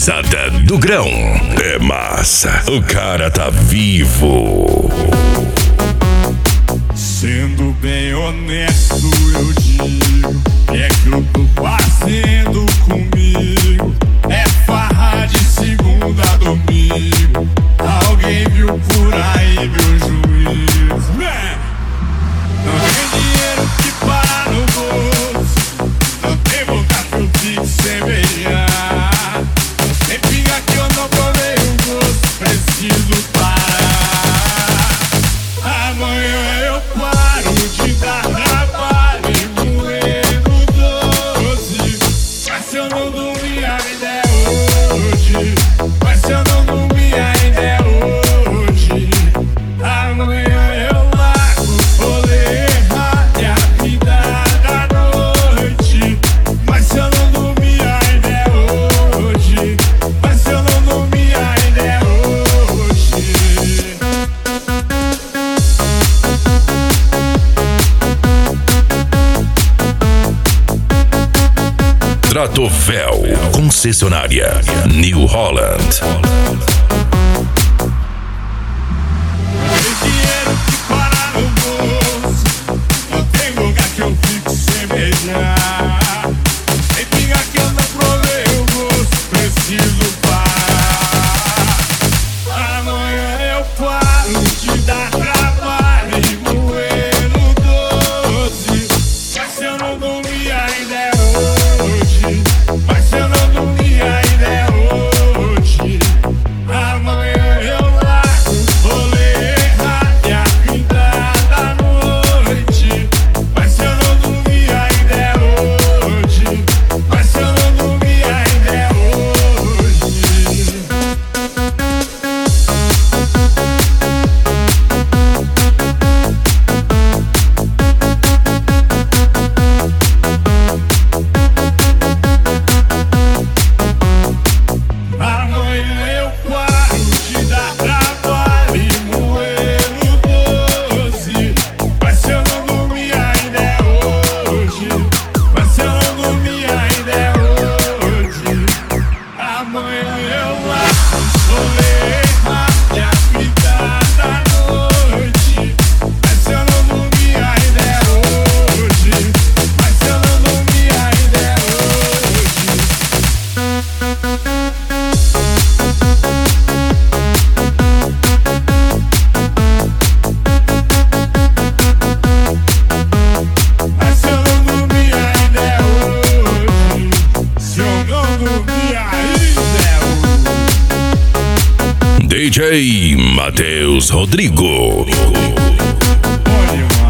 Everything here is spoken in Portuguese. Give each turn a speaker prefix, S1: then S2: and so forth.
S1: Pesada do Grão. É massa, o cara tá vivo.
S2: Sendo bem honesto, eu digo: é que eu tô fazendo comigo é farra de segunda a domingo. Alguém viu por aí meu juízo? Não tem dinheiro que para no bolso, não tem vontade que eu fique sem beijar. Tem pinga que eu não provei o gosto, preciso parar. Amanhã eu paro de dar trabalho e moer no doce. Mas se eu não dormir ainda é hoje. Mas se eu não dormir ainda é hoje. Amanhã eu largo, vou levar a vida da noite. Mas se eu não dormir ainda é hoje. Mas se eu não dormir ainda é hoje.
S1: Tratovel, concessionária New Holland.
S2: Tem dinheiro que para no bolso, não tem lugar que eu fico sem beijar. Tem pinga que eu não provei o gosto, preciso parar. Amanhã eu paro de dar trabalho e moer no doce. Mas se eu não dormir ainda é hoje. Mas se eu não dormir ainda é hoje. Amanhã eu largo, vou levar minha vida da noite. Mas se eu não dormir ainda é hoje. Mas se eu não dormir ainda é hoje. Amanhã eu paro de dar trabalho e moer no doce. Mas se eu não dormir ainda é hoje. Mas se eu não dormir ainda é hoje. Amanhã eu largo, vou levar minha vida da noite. Mas se eu não dormir ainda é hoje. Mas se eu não dormir ainda é hoje. Mas se eu não dormir ainda é hoje. Se eu não dormir ainda é hoje.
S1: DJ Matheus Rodrigo.
S2: Olha,